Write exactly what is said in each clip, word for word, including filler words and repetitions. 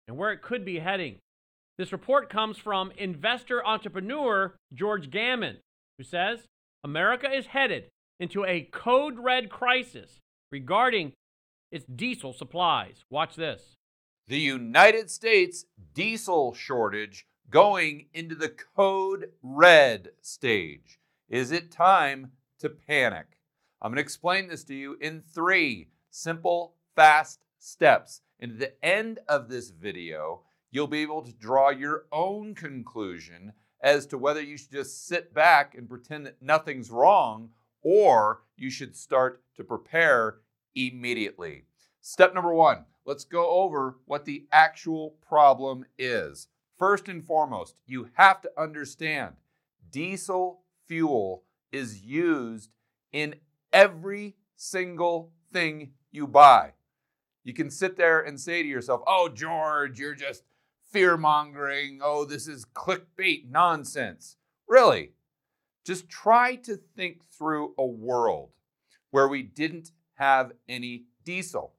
and where it could be heading. This report comes from investor entrepreneur George Gammon, who says America is headed into a code red crisis regarding its diesel supplies. Watch this. The United States diesel shortage going into the code red stage. Is it time to panic? I'm going to explain this to you in three simple, fast steps. And at the end of this video, you'll be able to draw your own conclusion as to whether you should just sit back and pretend that nothing's wrong, or you should start to prepare immediately. Step number one, let's go over what the actual problem is. First and foremost, you have to understand diesel fuel is used in every single thing you buy. You can sit there and say to yourself, oh, George, you're just fear-mongering. Oh, this is clickbait nonsense. Really? Just try to think through a world where we didn't have any diesel.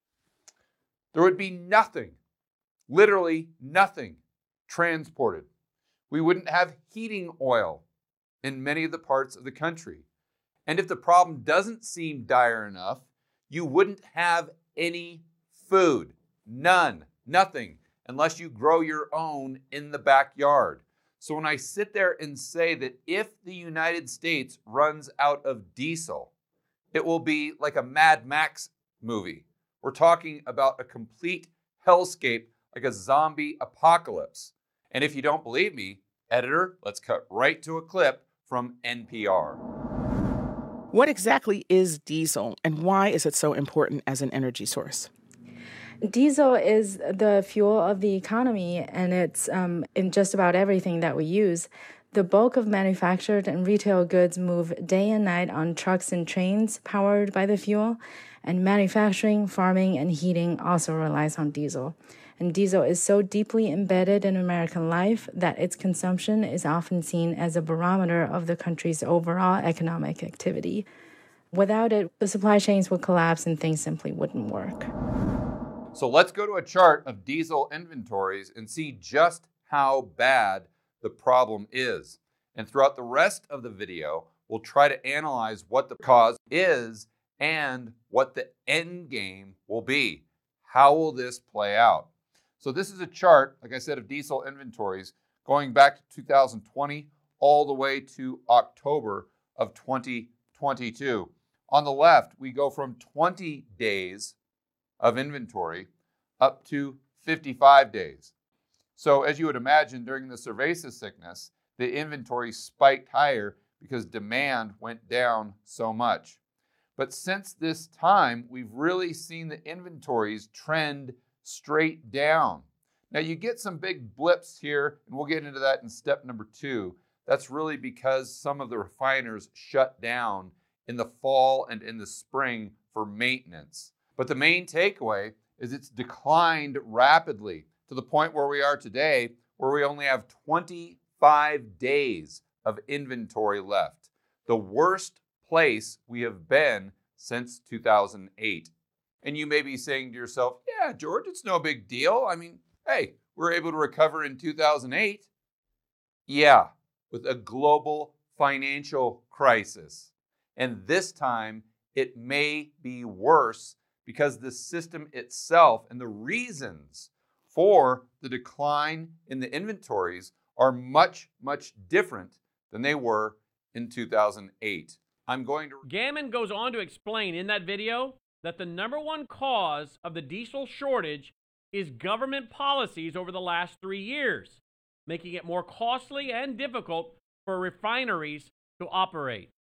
There would be nothing, literally nothing, transported. We wouldn't have heating oil in many of the parts of the country. And if the problem doesn't seem dire enough, you wouldn't have any food. None. Nothing. Unless you grow your own in the backyard. So when I sit there and say that if the United States runs out of diesel, it will be like a Mad Max movie. We're talking about a complete hellscape, like a zombie apocalypse. And if you don't believe me, editor, let's cut right to a clip from N P R. What exactly is diesel, and why is it so important as an energy source? Diesel is the fuel of the economy, and it's um, in just about everything that we use. The bulk of manufactured and retail goods move day and night on trucks and trains powered by the fuel, and manufacturing, farming, and heating also relies on diesel. And diesel is so deeply embedded in American life that its consumption is often seen as a barometer of the country's overall economic activity. Without it, the supply chains would collapse and things simply wouldn't work. So let's go to a chart of diesel inventories and see just how bad the problem is. And throughout the rest of the video, we'll try to analyze what the cause is and what the end game will be. How will this play out? So this is a chart, like I said, of diesel inventories going back to two thousand twenty all the way to October of twenty twenty-two. On the left, we go from twenty days of inventory up to fifty-five days. So as you would imagine, during the cerveza sickness, the inventory spiked higher because demand went down so much. But since this time, we've really seen the inventories trend straight down. Now you get some big blips here, and we'll get into that in step number two. That's really because some of the refiners shut down in the fall and in the spring for maintenance. But the main takeaway is it's declined rapidly to the point where we are today, where we only have twenty-five days of inventory left. The worst place we have been since two thousand eight. And you may be saying to yourself, yeah, George, it's no big deal. I mean, hey, we're able to recover in two thousand eight. Yeah, with a global financial crisis. And this time, it may be worse because the system itself and the reasons for the decline in the inventories are much, much different than they were in two thousand eight. I'm going to... Gammon goes on to explain in that video that the number one cause of the diesel shortage is government policies over the last three years, making it more costly and difficult for refineries to operate.